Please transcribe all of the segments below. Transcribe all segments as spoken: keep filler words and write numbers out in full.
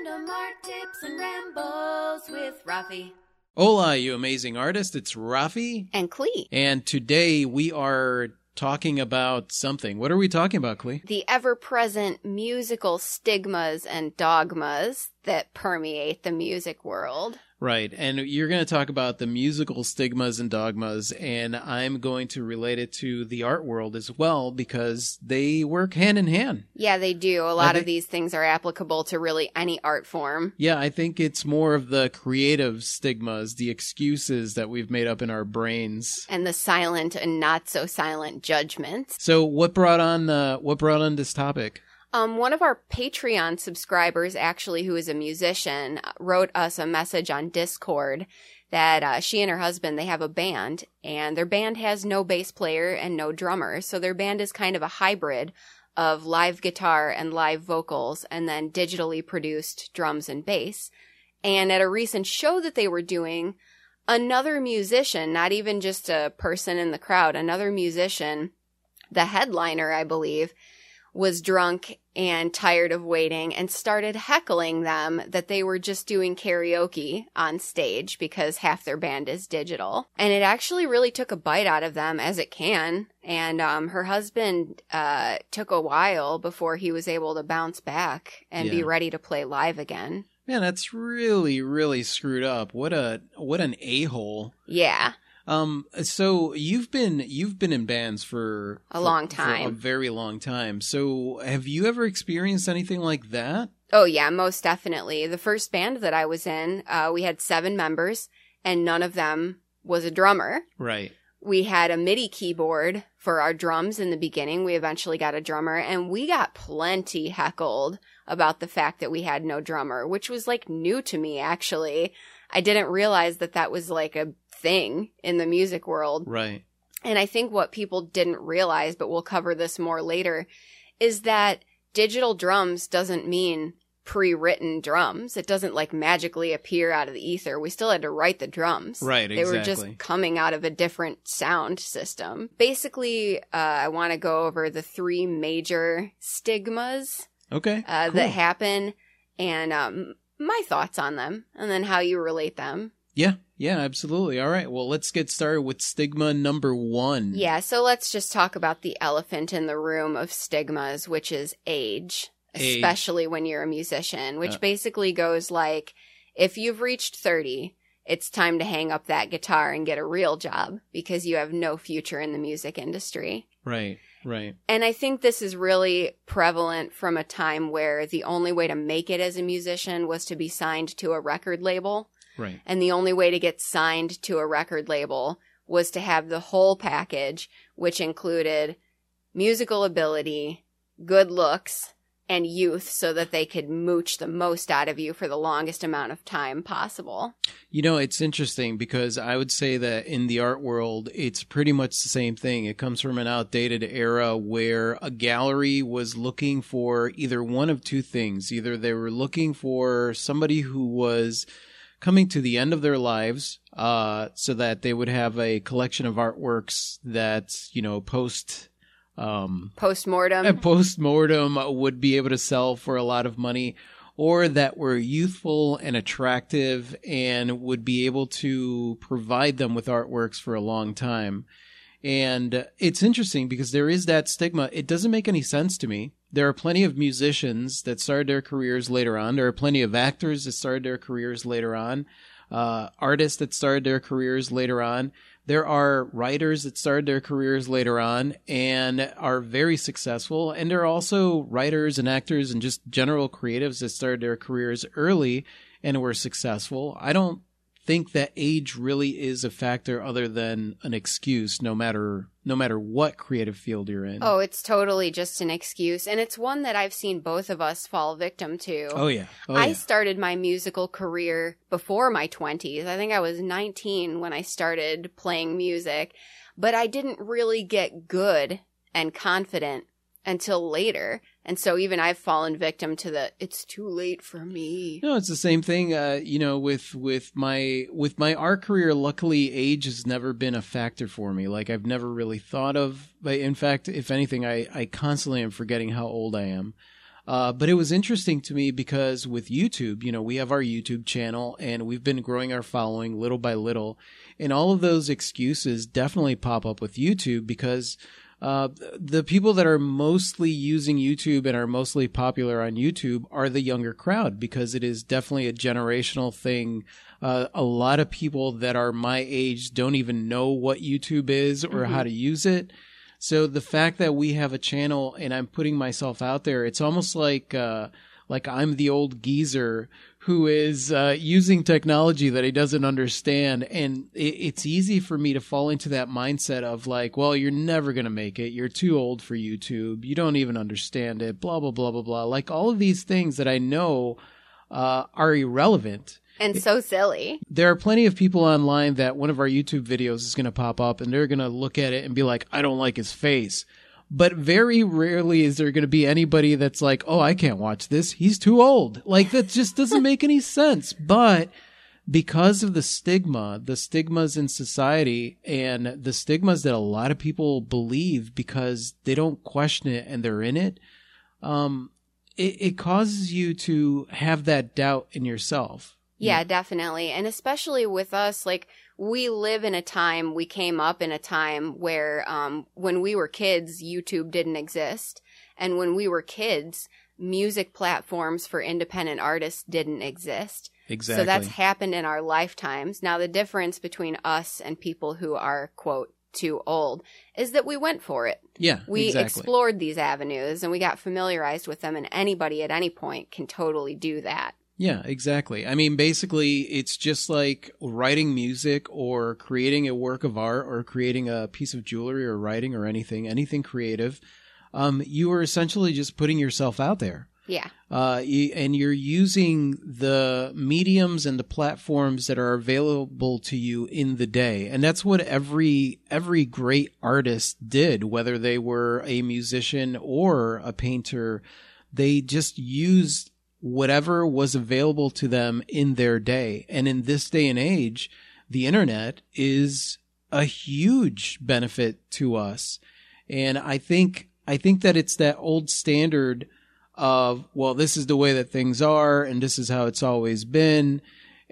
Random art tips and rambles with Rafi. Hola, you amazing artist. It's Rafi. And Clee. And today we are talking about something. What are we talking about, Clee? The ever-present musical stigmas and dogmas that permeate the music world. Right. And you're going to talk about the musical stigmas and dogmas, and I'm going to relate it to the art world as well because they work hand in hand. Yeah, they do. A lot think, of these things are applicable to really any art form. Yeah, I think it's more of the creative stigmas, the excuses that we've made up in our brains. And the silent and not so silent judgments. So what brought on uh, what brought on this topic? Um, one of our Patreon subscribers, actually, who is a musician, wrote us a message on Discord that uh, she and her husband, they have a band, and their band has no bass player and no drummer. So their band is kind of a hybrid of live guitar and live vocals, and then digitally produced drums and bass. And at a recent show that they were doing, another musician, not even just a person in the crowd, another musician, the headliner, I believe, was drunk and tired of waiting and started heckling them that they were just doing karaoke on stage because half their band is digital. And it actually really took a bite out of them, as it can. And um, her husband uh, took a while before he was able to bounce back and Yeah. be ready to play live again. Man, that's really, really screwed up. What a what an a-hole. Yeah. Um, so you've been you've been in bands for A for- long for time. a very long time. So have you ever experienced anything like that? Oh, yeah, most definitely. The first band that I was in, uh, we had seven members, and none of them was a drummer. Right. We had a MIDI keyboard for our drums in the beginning. We eventually got a drummer, and we got plenty heckled about the fact that we had no drummer, which was, like, new to me, actually. I didn't realize that that was, like, a thing in the music world. Right. And I think what people didn't realize, but we'll cover this more later, is that digital drums doesn't mean pre-written drums. It doesn't like magically appear out of the ether. We still had to write the drums. Right, They were just exactly. coming out of a different sound system. Basically, uh, I want to go over the three major stigmas Okay. uh, cool. that happen and um, my thoughts on them, and then how you relate them. Yeah. Yeah, absolutely. All right. Well, let's get started with stigma number one. Yeah, so let's just talk about the elephant in the room of stigmas, which is age, Age. especially when you're a musician, which Uh. basically goes like, if you've reached thirty, it's time to hang up that guitar and get a real job because you have no future in the music industry. Right. Right. And I think this is really prevalent from a time where the only way to make it as a musician was to be signed to a record label. Right. And the only way to get signed to a record label was to have the whole package, which included musical ability, good looks, and youth so that they could mooch the most out of you for the longest amount of time possible. You know, it's interesting because I would say that in the art world, it's pretty much the same thing. It comes from an outdated era where a gallery was looking for either one of two things. Either they were looking for somebody who was coming to the end of their lives, uh, so that they would have a collection of artworks that, you know, post, um, Post-mortem. a post-mortem would be able to sell for a lot of money, or that were youthful and attractive and would be able to provide them with artworks for a long time. And it's interesting because there is that stigma. It doesn't make any sense to me. There are plenty of musicians that started their careers later on. There are plenty of actors that started their careers later on, uh, artists that started their careers later on. There are writers that started their careers later on and are very successful. And there are also writers and actors and just general creatives that started their careers early and were successful. I don't think that age really is a factor other than an excuse, no matter no matter what creative field you're in. Oh, it's totally just an excuse. And it's one that I've seen both of us fall victim to. Oh, yeah. Oh, I yeah. started my musical career before my twenties. I think I was nineteen when I started playing music, but I didn't really get good and confident until later. And so even I've fallen victim to the, it's too late for me. No, it's the same thing. Uh, you know, with with my with my art career, luckily, age has never been a factor for me. Like I've never really thought of. But in fact, if anything, I I constantly am forgetting how old I am. Uh, but it was interesting to me because with YouTube, you know, we have our YouTube channel and we've been growing our following little by little. And all of those excuses definitely pop up with YouTube because uh, the people that are mostly using YouTube and are mostly popular on YouTube are the younger crowd because it is definitely a generational thing. Uh, a lot of people that are my age don't even know what YouTube is or mm-hmm. how to use it. So the fact that we have a channel and I'm putting myself out there, it's almost like uh, like I'm the old geezer who is uh, using technology that he doesn't understand. And it, it's easy for me to fall into that mindset of like, well, you're never going to make it. You're too old for YouTube. You don't even understand it, blah, blah, blah, blah, blah. Like all of these things that I know uh, are irrelevant. And so silly. There are plenty of people online that one of our YouTube videos is going to pop up and they're going to look at it and be like, I don't like his face. But very rarely is there going to be anybody that's like, oh, I can't watch this. He's too old. Like that just doesn't make any sense. But because of the stigma, the stigmas in society and the stigmas that a lot of people believe because they don't question it and they're in it, um, it, it causes you to have that doubt in yourself. Yeah, definitely. And especially with us, like we live in a time, we came up in a time where um, when we were kids, YouTube didn't exist. And when we were kids, music platforms for independent artists didn't exist. Exactly. So that's happened in our lifetimes. Now, the difference between us and people who are, quote, too old is that we went for it. Yeah, we exactly. explored these avenues and we got familiarized with them, and anybody at any point can totally do that. Yeah, exactly. I mean, basically, it's just like writing music or creating a work of art or creating a piece of jewelry or writing or anything, anything creative. Um, you are essentially just putting yourself out there. Yeah. Uh, you, and you're using the mediums and the platforms that are available to you in the day. And that's what every every great artist did, whether they were a musician or a painter. They just used whatever was available to them in their day. And in this day and age, the internet is a huge benefit to us. And I think I think that it's that old standard of, well, this is the way that things are, and this is how it's always been.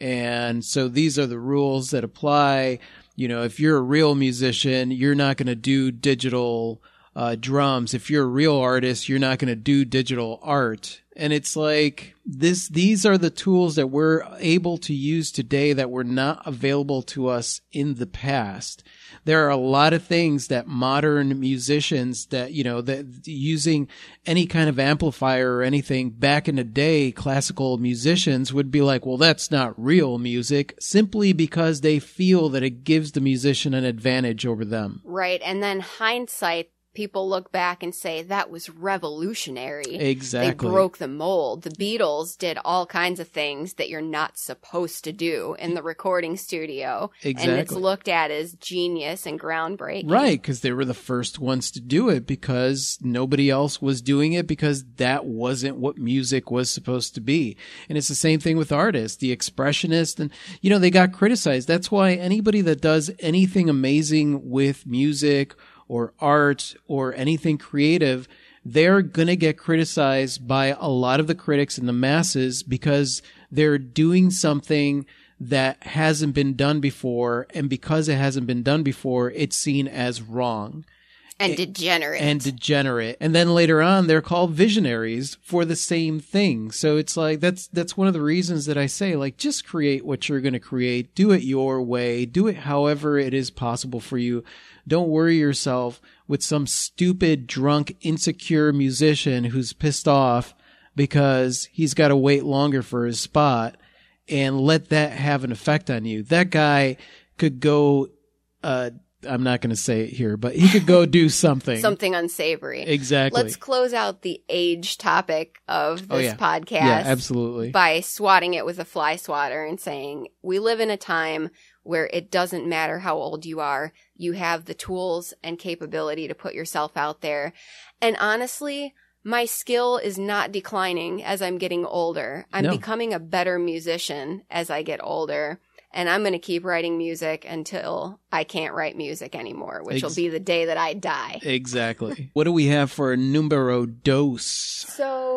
And so these are the rules that apply. You know, if you're a real musician, you're not going to do digital uh, drums. If you're a real artist, you're not going to do digital art. And it's like this, these are the tools that we're able to use today that were not available to us in the past. There are a lot of things that modern musicians that, you know, that using any kind of amplifier or anything back in the day, classical musicians would be like, well, that's not real music, simply because they feel that it gives the musician an advantage over them. Right. And then hindsight, people look back and say that was revolutionary. Exactly. They broke the mold. The Beatles did all kinds of things that you're not supposed to do in the recording studio. Exactly. And it's looked at as genius and groundbreaking. Right, because they were the first ones to do it because nobody else was doing it because that wasn't what music was supposed to be. And it's the same thing with artists, the expressionists, and, you know, they got criticized. That's why anybody that does anything amazing with music or art or anything creative, they're going to get criticized by a lot of the critics and the masses because they're doing something that hasn't been done before. And because it hasn't been done before, it's seen as wrong. And degenerate. And degenerate. And then later on, they're called visionaries for the same thing. So it's like, that's, that's one of the reasons that I say, like, just create what you're going to create. Do it your way. Do it however it is possible for you. Don't worry yourself with some stupid, drunk, insecure musician who's pissed off because he's got to wait longer for his spot, and let that have an effect on you. That guy could go, uh, I'm not going to say it here, but he could go do something. Something unsavory. Exactly. Let's close out the age topic of this oh, yeah. podcast. Yeah, absolutely. By swatting it with a fly swatter and saying, we live in a time where it doesn't matter how old you are. You have the tools and capability to put yourself out there. And honestly, my skill is not declining as I'm getting older. I'm no. becoming a better musician as I get older. And I'm going to keep writing music until I can't write music anymore, which Ex- will be the day that I die. Exactly. What do we have for numero dos? So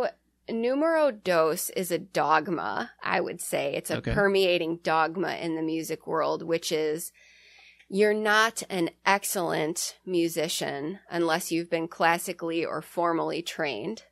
numero dos is a dogma, I would say. It's a Okay. permeating dogma in the music world, which is you're not an excellent musician unless you've been classically or formally trained.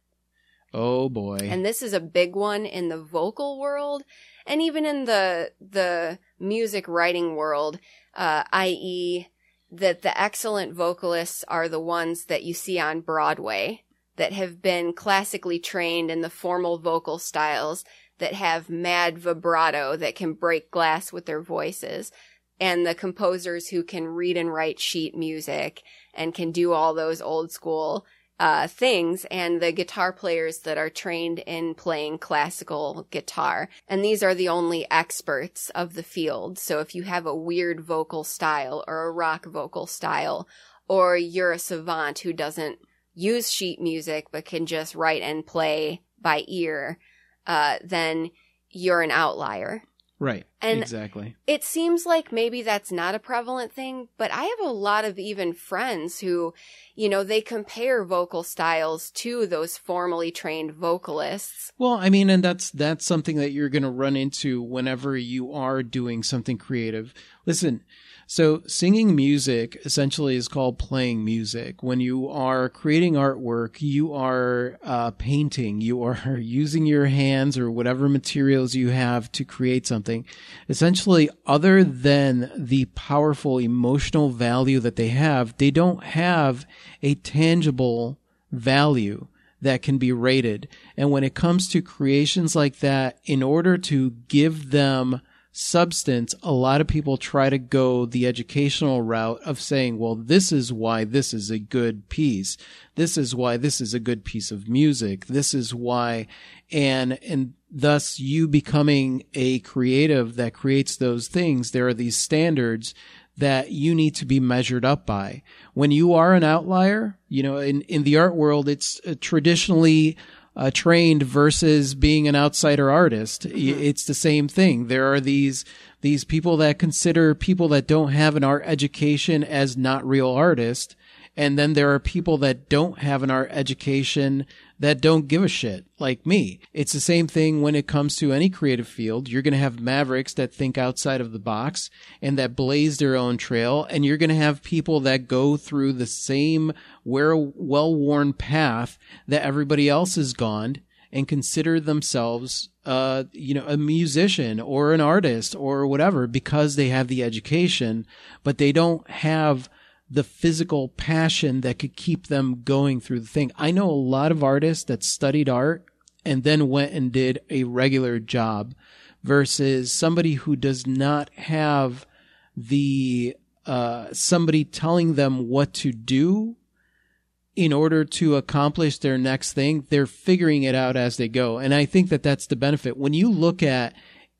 Oh boy. And this is a big one in the vocal world and even in the the music writing world, uh, that is that the excellent vocalists are the ones that you see on Broadway that have been classically trained in the formal vocal styles that have mad vibrato that can break glass with their voices, and the composers who can read and write sheet music and can do all those old school uh, things, and the guitar players that are trained in playing classical guitar. And these are the only experts of the field. So if you have a weird vocal style or a rock vocal style, or you're a savant who doesn't use sheet music but can just write and play by ear, uh, then you're an outlier. Right. And exactly. It seems like maybe that's not a prevalent thing, but I have a lot of even friends who, you know, they compare vocal styles to those formally trained vocalists. Well, I mean, and that's that's something that you're going to run into whenever you are doing something creative. Listen, so singing music essentially is called playing music. When you are creating artwork, you are uh, painting, you are using your hands or whatever materials you have to create something. Essentially, other than the powerful emotional value that they have, they don't have a tangible value that can be rated. And when it comes to creations like that, in order to give them substance, a lot of people try to go the educational route of saying, well, this is why this is a good piece. This is why this is a good piece of music. This is why, and, and thus you becoming a creative that creates those things, there are these standards that you need to be measured up by. When you are an outlier, you know, in, in the art world, it's uh, traditionally Uh, trained versus being an outsider artist. Mm-hmm. It's the same thing. There are these these people that consider people that don't have an art education as not real artists, and then there are people that don't have an art education that don't give a shit, like me. It's the same thing when it comes to any creative field. You're going to have mavericks that think outside of the box and that blaze their own trail, and you're going to have people that go through the same well-worn path that everybody else has gone and consider themselves, uh, you know, a musician or an artist or whatever because they have the education, but they don't have the physical passion that could keep them going through the thing. I know a lot of artists that studied art and then went and did a regular job versus somebody who does not have the, uh, somebody telling them what to do in order to accomplish their next thing. They're figuring it out as they go. And I think that that's the benefit. When you look at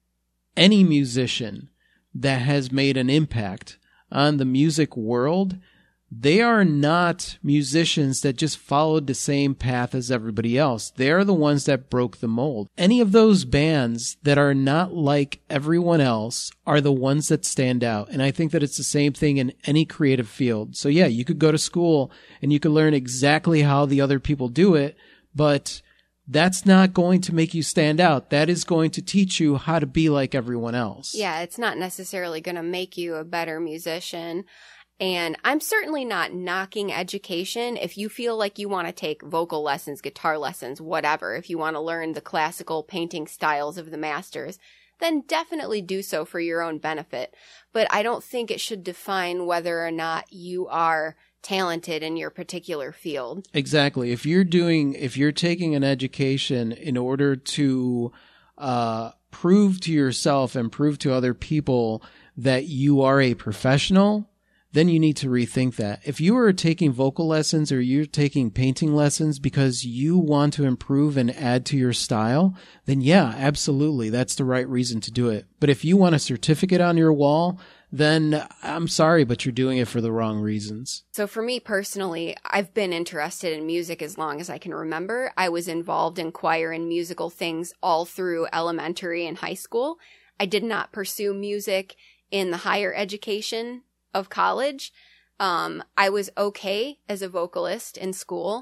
any musician that has made an impact on the music world, they are not musicians that just followed the same path as everybody else. They're the ones that broke the mold. Any of those bands that are not like everyone else are the ones that stand out. And I think that it's the same thing in any creative field. So yeah, you could go to school and you could learn exactly how the other people do it, but that's not going to make you stand out. That is going to teach you how to be like everyone else. Yeah, it's not necessarily going to make you a better musician. And I'm certainly not knocking education. If you feel like you want to take vocal lessons, guitar lessons, whatever, if you want to learn the classical painting styles of the masters, then definitely do so for your own benefit. But I don't think it should define whether or not you are talented in your particular field. Exactly. If you're doing, if you're taking an education in order to uh, prove to yourself and prove to other people that you are a professional, then you need to rethink that. If you are taking vocal lessons or you're taking painting lessons because you want to improve and add to your style, then yeah, absolutely, that's the right reason to do it. But if you want a certificate on your wall, then I'm sorry, but you're doing it for the wrong reasons. So for me personally, I've been interested in music as long as I can remember. I was involved in choir and musical things all through elementary and high school. I did not pursue music in the higher education of college. Um, I was okay as a vocalist in school.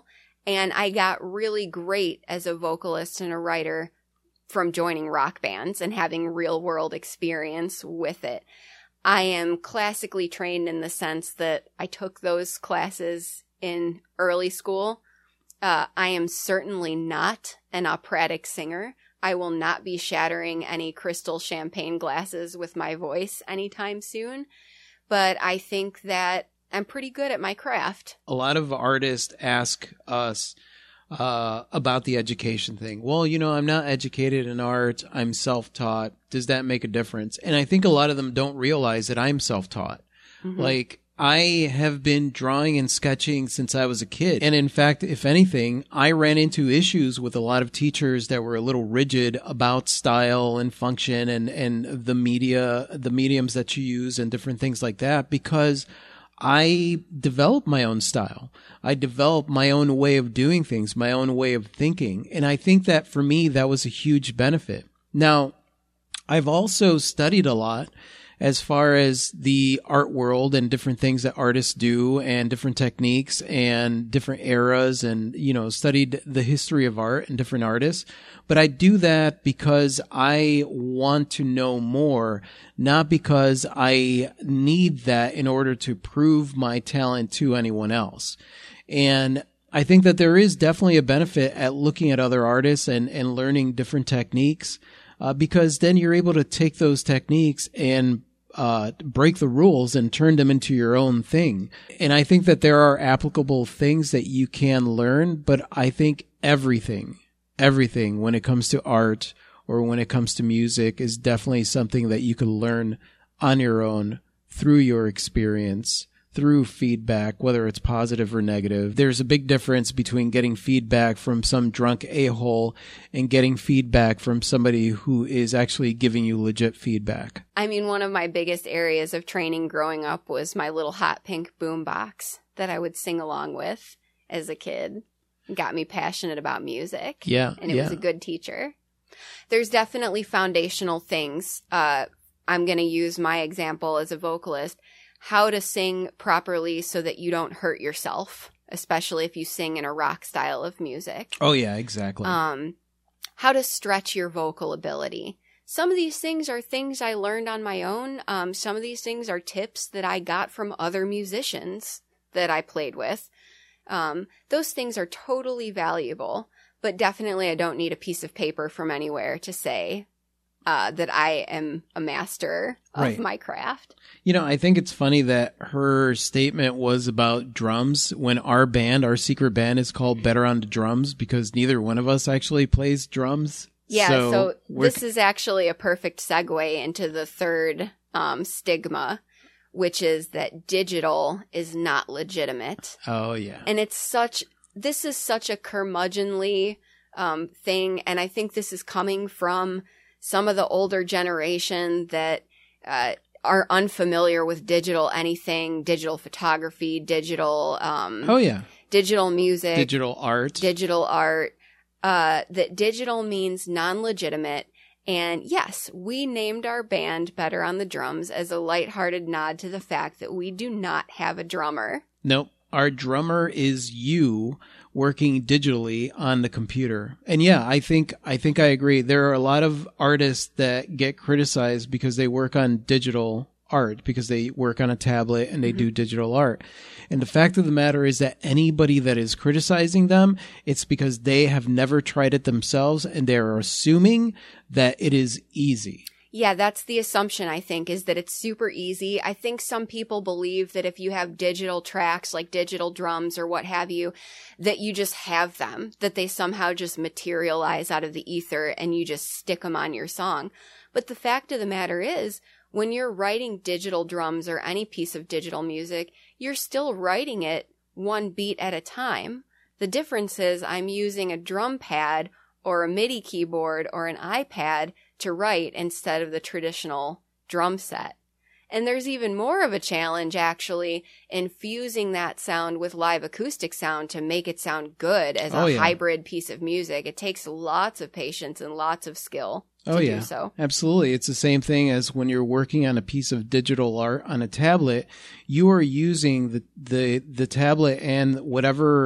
And I got really great as a vocalist and a writer from joining rock bands and having real world experience with it. I am classically trained in the sense that I took those classes in early school. Uh, I am certainly not an operatic singer. I will not be shattering any crystal champagne glasses with my voice anytime soon. But I think that I'm pretty good at my craft. A lot of artists ask us uh, about the education thing. Well, you know, I'm not educated in art. I'm self-taught. Does that make a difference? And I think a lot of them don't realize that I'm self-taught. Mm-hmm. Like, I have been drawing and sketching since I was a kid. And in fact, if anything, I ran into issues with a lot of teachers that were a little rigid about style and function and, and the media, the mediums that you use and different things like that, because I developed my own style. I developed my own way of doing things, my own way of thinking. And I think that for me, that was a huge benefit. Now, I've also studied a lot as far as the art world and different things that artists do and different techniques and different eras and, you know, studied the history of art and different artists. But I do that because I want to know more, not because I need that in order to prove my talent to anyone else. And I think that there is definitely a benefit at looking at other artists and, and learning different techniques, uh, because then you're able to take those techniques and Uh, break the rules and turn them into your own thing. And I think that there are applicable things that you can learn, but I think everything, everything when it comes to art or when it comes to music is definitely something that you can learn on your own through your experience, through feedback, whether it's positive or negative. There's a big difference between getting feedback from some drunk a-hole and getting feedback from somebody who is actually giving you legit feedback. I mean, one of my biggest areas of training growing up was my little hot pink boombox that I would sing along with as a kid. It got me passionate about music. Yeah. And it yeah. was a good teacher. There's definitely foundational things. Uh, I'm going to use my example as a vocalist. How to sing properly so that you don't hurt yourself, especially if you sing in a rock style of music. Oh, yeah, exactly. Um, how to stretch your vocal ability. Some of these things are things I learned on my own. Um, some of these things are tips that I got from other musicians that I played with. Um, those things are totally valuable, but definitely I don't need a piece of paper from anywhere to say Uh, that I am a master of right. my craft. You know, I think it's funny that her statement was about drums when our band, our secret band, is called Better on the Drums because neither one of us actually plays drums. Yeah, so, so this is actually a perfect segue into the third um, stigma, which is that digital is not legitimate. Oh, yeah. And it's such, this is such a curmudgeonly um, thing, and I think this is coming from some of the older generation that uh, are unfamiliar with digital anything, digital photography, digital um, oh yeah, digital music, digital art, digital art. Uh, that digital means non-legitimate. And yes, we named our band Better on the Drums as a lighthearted nod to the fact that we do not have a drummer. Nope. Our drummer is you working digitally on the computer. And yeah, I think I think I agree. There are a lot of artists that get criticized because they work on digital art, because they work on a tablet and they mm-hmm. do digital art. And the fact of the matter is that anybody that is criticizing them, it's because they have never tried it themselves and they're assuming that it is easy. Yeah, that's the assumption, I think, is that it's super easy. I think some people believe that if you have digital tracks, like digital drums or what have you, that you just have them, that they somehow just materialize out of the ether and you just stick them on your song. But the fact of the matter is, when you're writing digital drums or any piece of digital music, you're still writing it one beat at a time. The difference is I'm using a drum pad or a MIDI keyboard or an iPad to write instead of the traditional drum set. And there's even more of a challenge, actually, in fusing that sound with live acoustic sound to make it sound good as a oh, yeah. hybrid piece of music. It takes lots of patience and lots of skill to oh, do yeah. so. Absolutely. It's the same thing as when you're working on a piece of digital art on a tablet. You are using the, the, the tablet and whatever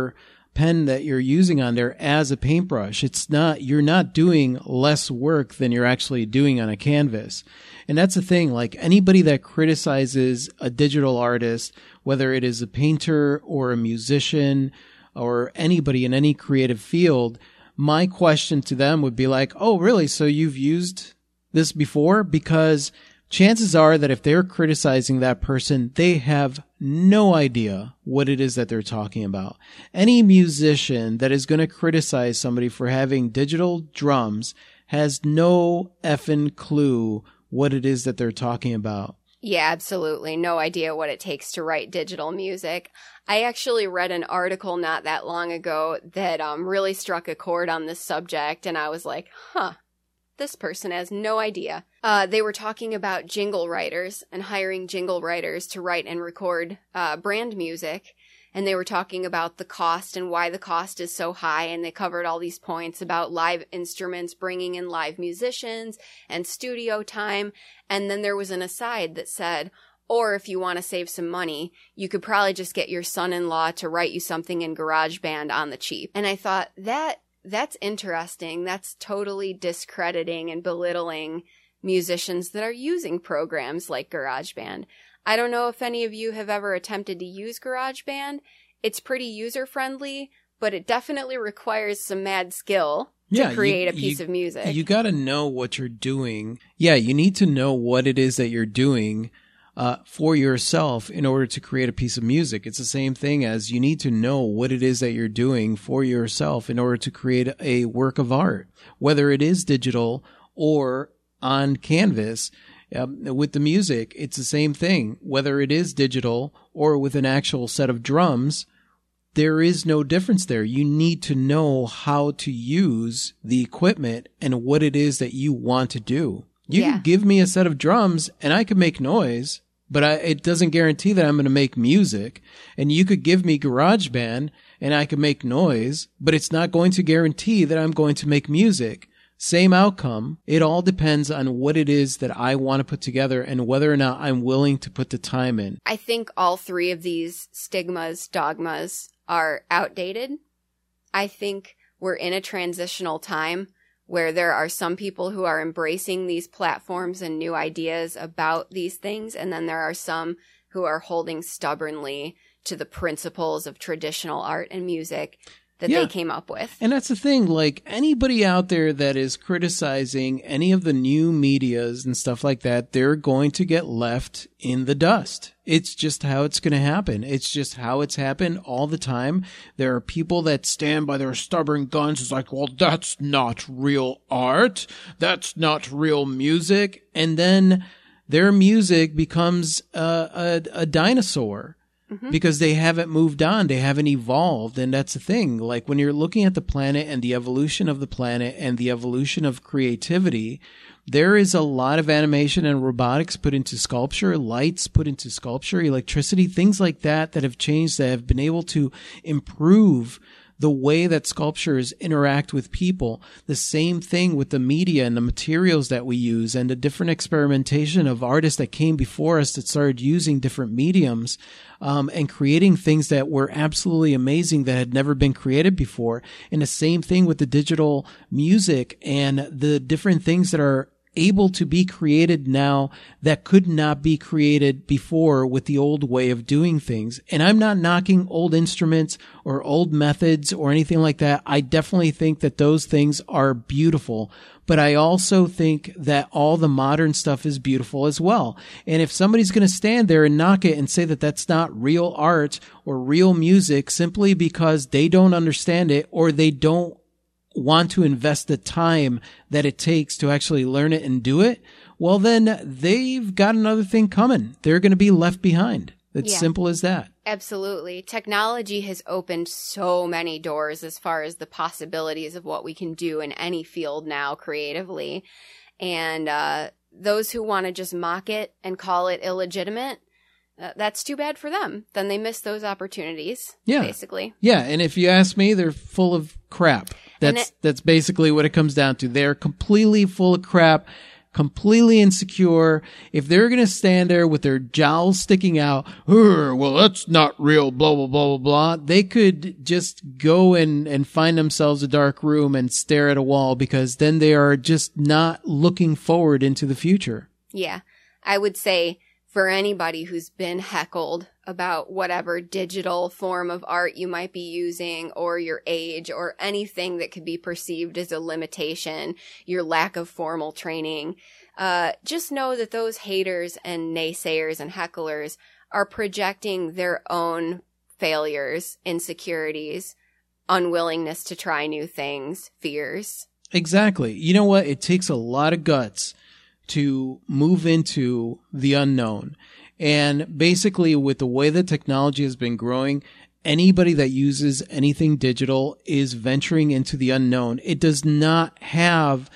pen that you're using on there as a paintbrush. It's not, you're not doing less work than you're actually doing on a canvas. And that's the thing, like anybody that criticizes a digital artist, whether it is a painter or a musician or anybody in any creative field, my question to them would be like, oh, really? So you've used this before? Because chances are that if they're criticizing that person, they have no idea what it is that they're talking about. Any musician that is going to criticize somebody for having digital drums has no effing clue what it is that they're talking about. Yeah, absolutely. No idea what it takes to write digital music. I actually read an article not that long ago that um, really struck a chord on this subject, and I was like, huh, this person has no idea. Uh, they were talking about jingle writers and hiring jingle writers to write and record uh, brand music, and they were talking about the cost and why the cost is so high, and they covered all these points about live instruments, bringing in live musicians, and studio time, and then there was an aside that said, or if you want to save some money, you could probably just get your son-in-law to write you something in GarageBand on the cheap. And I thought, that that's interesting. That's totally discrediting and belittling musicians that are using programs like GarageBand. I don't know if any of you have ever attempted to use GarageBand. It's pretty user-friendly, but it definitely requires some mad skill to yeah, create you, a piece you, of music. You got to know what you're doing. Yeah, you need to know what it is that you're doing uh, for yourself in order to create a piece of music. It's the same thing as you need to know what it is that you're doing for yourself in order to create a work of art, whether it is digital or on canvas. Um, with the music, it's the same thing. Whether it is digital or with an actual set of drums, there is no difference there. You need to know how to use the equipment and what it is that you want to do. You Yeah. can give me a set of drums and I can make noise, but I, it doesn't guarantee that I'm going to make music. And you could give me GarageBand and I can make noise, but it's not going to guarantee that I'm going to make music. Same outcome. It all depends on what it is that I want to put together and whether or not I'm willing to put the time in. I think all three of these stigmas, dogmas, are outdated. I think we're in a transitional time where there are some people who are embracing these platforms and new ideas about these things, and then there are some who are holding stubbornly to the principles of traditional art and music that Yeah. they came up with. And that's the thing, like anybody out there that is criticizing any of the new medias and stuff like that, they're going to get left in the dust. It's just how it's going to happen. It's just how it's happened all the time. There are people that stand by their stubborn guns. It's like, well, that's not real art. That's not real music. And then their music becomes a, a, a dinosaur. Mm-hmm. Because they haven't moved on, they haven't evolved, and that's the thing. Like when you're looking at the planet and the evolution of the planet and the evolution of creativity, there is a lot of animation and robotics put into sculpture, lights put into sculpture, electricity, things like that that have changed, that have been able to improve the way that sculptures interact with people. The same thing with the media and the materials that we use and the different experimentation of artists that came before us that started using different mediums um, and creating things that were absolutely amazing that had never been created before. And the same thing with the digital music and the different things that are able to be created now that could not be created before with the old way of doing things. And I'm not knocking old instruments or old methods or anything like that. I definitely think that those things are beautiful. But I also think that all the modern stuff is beautiful as well. And if somebody's going to stand there and knock it and say that that's not real art or real music simply because they don't understand it or they don't want to invest the time that it takes to actually learn it and do it, well, then they've got another thing coming. They're going to be left behind. It's Yeah. simple as that. Absolutely. Technology has opened so many doors as far as the possibilities of what we can do in any field now creatively. And uh, those who want to just mock it and call it illegitimate, Uh, that's too bad for them. Then they miss those opportunities, Yeah. basically. Yeah, and if you ask me, they're full of crap. And That's it- that's basically what it comes down to. They're completely full of crap. completely insecure, if they're going to stand there with their jowls sticking out, well, that's not real, blah, blah, blah, blah, blah, they could just go and, and find themselves a dark room and stare at a wall, because then they are just not looking forward into the future. Yeah. I would say for anybody who's been heckled about whatever digital form of art you might be using, or your age, or anything that could be perceived as a limitation, your lack of formal training, uh, just know that those haters and naysayers and hecklers are projecting their own failures, insecurities, unwillingness to try new things, fears. Exactly. You know what? It takes a lot of guts to move into the unknown. And basically, with the way that technology has been growing, anybody that uses anything digital is venturing into the unknown. It does not have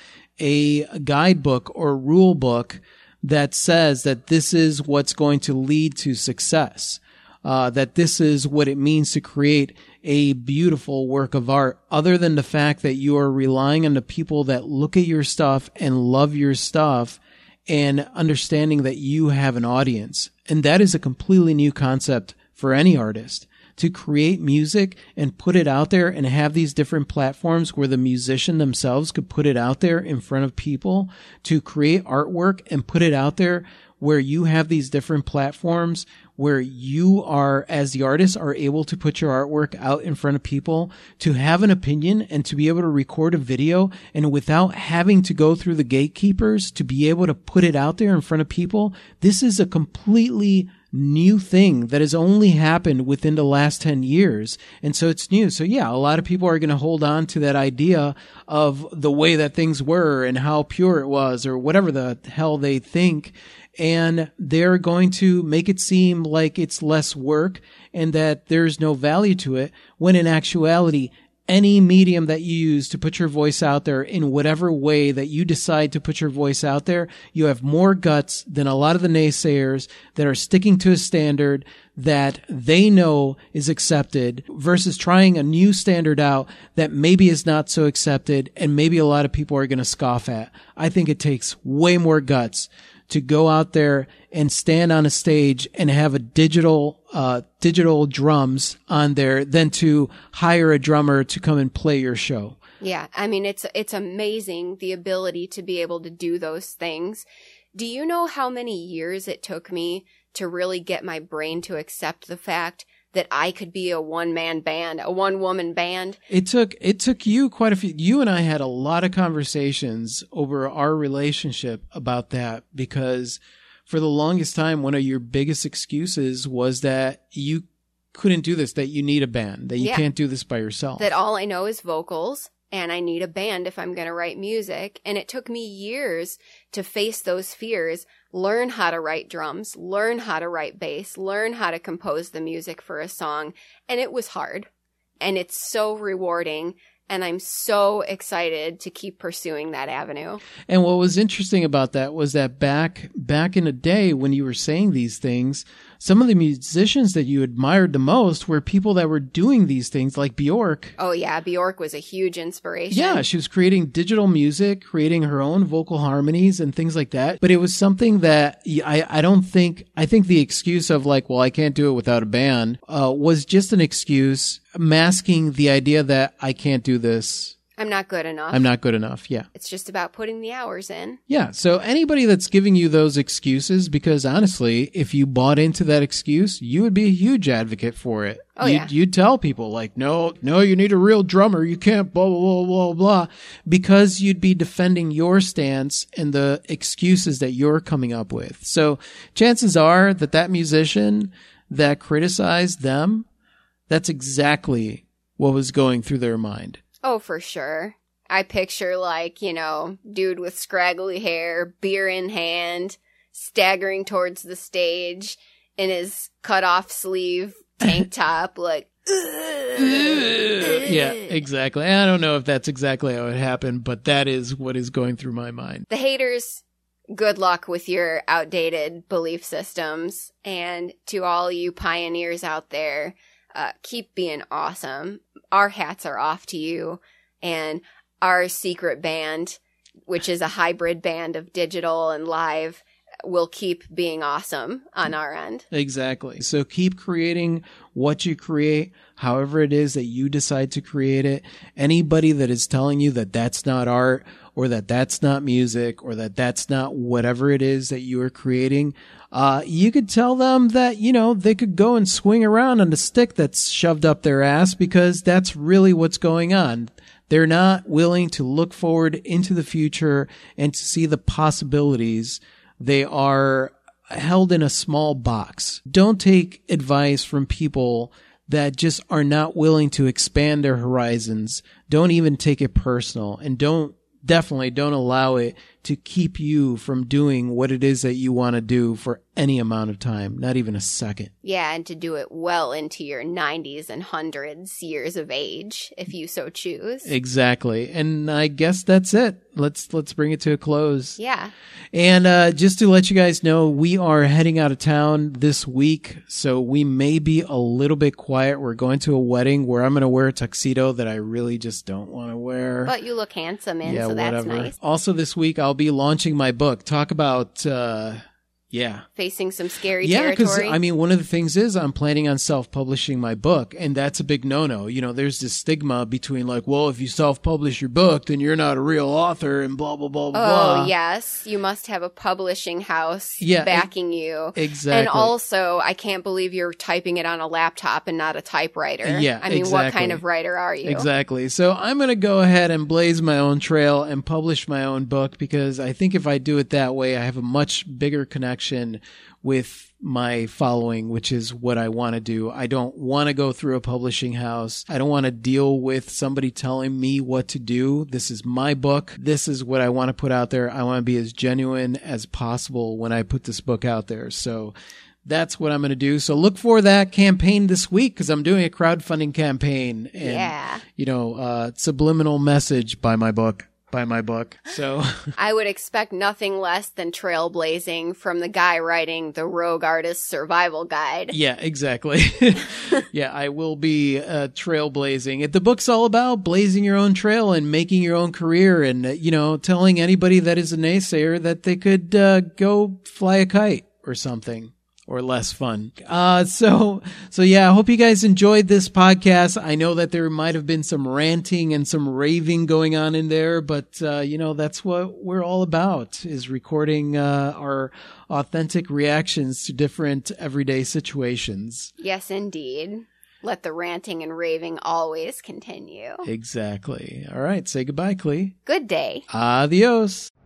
a guidebook or rule book that says that this is what's going to lead to success, uh, that this is what it means to create a beautiful work of art, other than the fact that you are relying on the people that look at your stuff and love your stuff, and understanding that you have an audience. And that is a completely new concept for any artist, to create music and put it out there and have these different platforms where the musician themselves could put it out there in front of people, to create artwork and put it out there where you have these different platforms where you are, as the artist, are able to put your artwork out in front of people, to have an opinion and to be able to record a video, and without having to go through the gatekeepers, to be able to put it out there in front of people. This is a completely new thing that has only happened within the last ten years. And so it's new. So yeah, a lot of people are going to hold on to that idea of the way that things were and how pure it was, or whatever the hell they think. And they're going to make it seem like it's less work and that there's no value to it, when in actuality, any medium that you use to put your voice out there in whatever way that you decide to put your voice out there, you have more guts than a lot of the naysayers that are sticking to a standard that they know is accepted, versus trying a new standard out that maybe is not so accepted and maybe a lot of people are going to scoff at. I think it takes way more guts to go out there and stand on a stage and have a digital, uh, digital drums on there than to hire a drummer to come and play your show. Yeah. I mean, it's, it's amazing, the ability to be able to do those things. Do you know how many years it took me to really get my brain to accept the fact that I could be a one-man band, a one-woman band? It took it took you quite a few. You and I had a lot of conversations over our relationship about that, because for the longest time, one of your biggest excuses was that you couldn't do this, that you need a band, that you Yeah. can't do this by yourself. That all I know is vocals, and I need a band if I'm going to write music. And it took me years to face those fears, learn how to write drums, learn how to write bass, learn how to compose the music for a song. And it was hard. And it's so rewarding. And I'm so excited to keep pursuing that avenue. And what was interesting about that was that back back in the day when you were saying these things, some of the musicians that you admired the most were people that were doing these things, like Bjork. Oh, yeah. Bjork was a huge inspiration. Yeah, she was creating digital music, creating her own vocal harmonies and things like that. But it was something that I, I don't think, I think the excuse of like, well, I can't do it without a band, uh, was just an excuse masking the idea that I can't do this. I'm not good enough. I'm not good enough. Yeah. It's just about putting the hours in. Yeah. So anybody that's giving you those excuses, because honestly, if you bought into that excuse, you would be a huge advocate for it. Oh, you'd, yeah. You'd tell people like, no, no, you need a real drummer. You can't blah, blah, blah, blah, blah, because you'd be defending your stance and the excuses that you're coming up with. So chances are that that musician that criticized them, that's exactly what was going through their mind. Oh, for sure. I picture like, you know, dude with scraggly hair, beer in hand, staggering towards the stage in his cut off sleeve tank top, like, yeah, exactly. I don't know if that's exactly how it happened, but that is what is going through my mind. The haters, good luck with your outdated belief systems. And to all you pioneers out there, uh, keep being awesome. Our hats are off to you, and our secret band which is a hybrid band of digital and live, will keep being awesome on our end. Exactly. So keep creating what you create, however it is that you decide to create it. Anybody that is telling you that that's not art, or that that's not music, or that that's not whatever it is that you are creating, uh, you could tell them that, you know, they could go and swing around on a stick that's shoved up their ass, because that's really what's going on. They're not willing to look forward into the future and to see the possibilities. They are held in a small box. Don't take advice from people that just are not willing to expand their horizons. Don't even take it personal, and don't definitely don't allow it to keep you from doing what it is that you want to do for any amount of time, not even a second. Yeah, and to do it well into your nineties and hundreds years of age, if you so choose. Exactly. And I guess that's it. Let's let's bring it to a close. Yeah. And uh, just to let you guys know, we are heading out of town this week, so we may be a little bit quiet. We're going to a wedding where I'm going to wear a tuxedo that I really just don't want to wear. But you look handsome in, yeah, so that's whatever. nice. Also this week, I'll be launching my book. Talk about... Uh, Yeah. Facing some scary yeah, because, territory. I mean, one of the things is I'm planning on self-publishing my book, and that's a big no-no. You know, there's this stigma between like, well, if you self-publish your book, then you're not a real author and blah, blah, blah, oh, blah. yes. You must have a publishing house Yeah, backing you. Exactly. And also, I can't believe you're typing it on a laptop and not a typewriter. Yeah, I mean, exactly. what kind of writer are you? Exactly. So I'm going to go ahead and blaze my own trail and publish my own book, because I think if I do it that way, I have a much bigger connection with my following, which is what I want to do. I don't want to go through a publishing house. I don't want to deal with somebody telling me what to do. This is my book. This is what I want to put out there. I want to be as genuine as possible when I put this book out there. So that's what I'm going to do. So look for that campaign this week, because I'm doing a crowdfunding campaign. And, yeah. you know, uh, subliminal message by my book. By my book. So I would expect nothing less than trailblazing from the guy writing the Rogue Artist Survival Guide. Yeah, exactly. Yeah, I will be uh, trailblazing. The book's all about blazing your own trail and making your own career, and, uh, you know, telling anybody that is a naysayer that they could uh, go fly a kite or something. Or less fun. Uh, so, so yeah, I hope you guys enjoyed this podcast. I know that there might have been some ranting and some raving going on in there, but, uh, you know, that's what we're all about, is recording, uh, our authentic reactions to different everyday situations. Yes, indeed. Let the ranting and raving always continue. Exactly. All right. Say goodbye, Clee. Good day. Adios.